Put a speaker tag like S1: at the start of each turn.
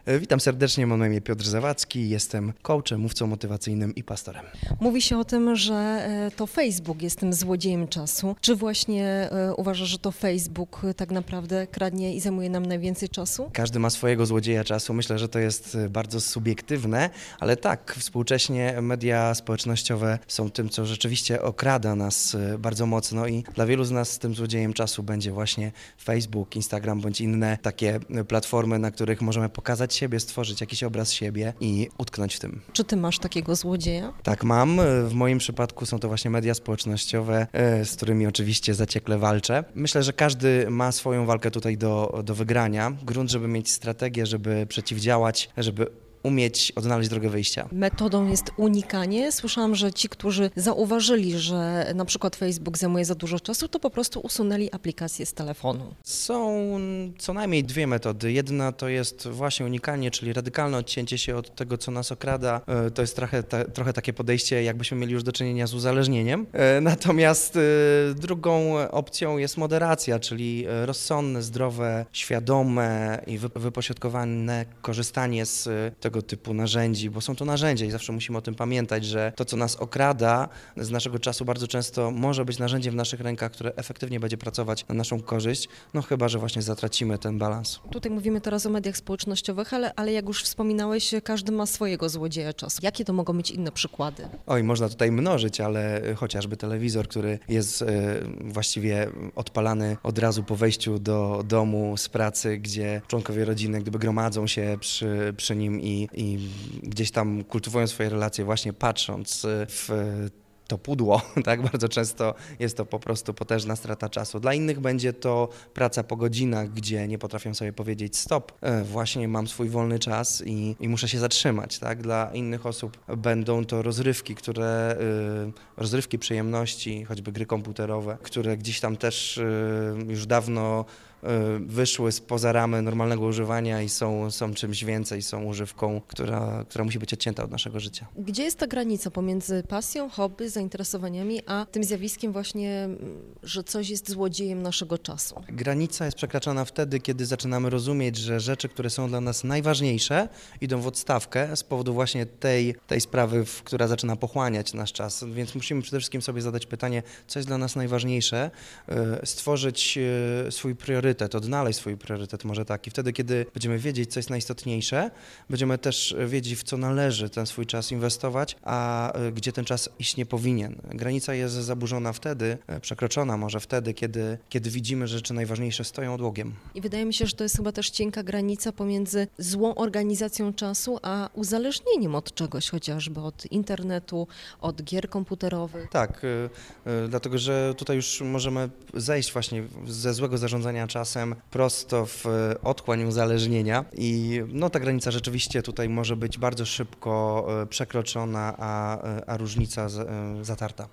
S1: Witam serdecznie, mam na imię Piotr Zawadzki, jestem coachem, mówcą motywacyjnym i pastorem.
S2: Mówi się o tym, że to Facebook jest tym złodziejem czasu. Czy właśnie uważasz, że to Facebook tak naprawdę kradnie i zajmuje nam najwięcej czasu?
S1: Każdy ma swojego złodzieja czasu, myślę, że to jest bardzo subiektywne, ale tak, współcześnie media społecznościowe są tym, co rzeczywiście okrada nas bardzo mocno i dla wielu z nas tym złodziejem czasu będzie właśnie Facebook, Instagram bądź inne takie platformy, na których możemy pokazać siebie, stworzyć jakiś obraz siebie i utknąć w tym.
S2: Czy ty masz takiego złodzieja?
S1: Tak mam. W moim przypadku są to właśnie media społecznościowe, z którymi oczywiście zaciekle walczę. Myślę, że każdy ma swoją walkę tutaj do wygrania. Grunt, żeby mieć strategię, żeby przeciwdziałać, żeby umieć odnaleźć drogę wyjścia.
S2: Metodą jest unikanie. Słyszałam, że ci, którzy zauważyli, że na przykład Facebook zajmuje za dużo czasu, to po prostu usunęli aplikację z telefonu.
S1: Są co najmniej dwie metody. Jedna to jest właśnie unikanie, czyli radykalne odcięcie się od tego, co nas okrada. To jest trochę takie podejście, jakbyśmy mieli już do czynienia z uzależnieniem. Natomiast drugą opcją jest moderacja, czyli rozsądne, zdrowe, świadome i wypośrodkowane korzystanie z tego typu narzędzi, bo są to narzędzia i zawsze musimy o tym pamiętać, że to, co nas okrada z naszego czasu, bardzo często może być narzędziem w naszych rękach, które efektywnie będzie pracować na naszą korzyść, no chyba że właśnie zatracimy ten balans.
S2: Tutaj mówimy teraz o mediach społecznościowych, ale jak już wspominałeś, każdy ma swojego złodzieja czasu. Jakie to mogą być inne przykłady?
S1: Oj, można tutaj mnożyć, ale chociażby telewizor, który jest właściwie odpalany od razu po wejściu do domu z pracy, gdzie członkowie rodziny gdyby gromadzą się przy nim i gdzieś tam kultywują swoje relacje właśnie patrząc w to pudło, tak? Bardzo często jest to po prostu potężna strata czasu. Dla innych będzie to praca po godzinach, gdzie nie potrafią sobie powiedzieć stop, właśnie mam swój wolny czas i muszę się zatrzymać, tak? Dla innych osób będą to rozrywki, przyjemności, choćby gry komputerowe, które gdzieś tam też już dawno wyszły spoza ramy normalnego używania i są czymś więcej, są używką, która musi być odcięta od naszego życia.
S2: Gdzie jest ta granica pomiędzy pasją, hobby, zainteresowaniami, a tym zjawiskiem właśnie, że coś jest złodziejem naszego czasu?
S1: Granica jest przekraczana wtedy, kiedy zaczynamy rozumieć, że rzeczy, które są dla nas najważniejsze, idą w odstawkę z powodu właśnie tej sprawy, która zaczyna pochłaniać nasz czas. Więc musimy przede wszystkim sobie zadać pytanie, co jest dla nas najważniejsze, stworzyć swój priorytet, odnaleźć swój priorytet może tak i wtedy, kiedy będziemy wiedzieć, co jest najistotniejsze, będziemy też wiedzieć, w co należy ten swój czas inwestować, a gdzie ten czas iść nie powinien. Granica jest zaburzona wtedy, przekroczona może wtedy, kiedy widzimy, że rzeczy najważniejsze stoją odłogiem.
S2: I wydaje mi się, że to jest chyba też cienka granica pomiędzy złą organizacją czasu, a uzależnieniem od czegoś, chociażby od internetu, od gier komputerowych.
S1: Tak, dlatego że tutaj już możemy zejść właśnie ze złego zarządzania czasem prosto w otchłań uzależnienia i no ta granica rzeczywiście tutaj może być bardzo szybko przekroczona, a różnica zatarta.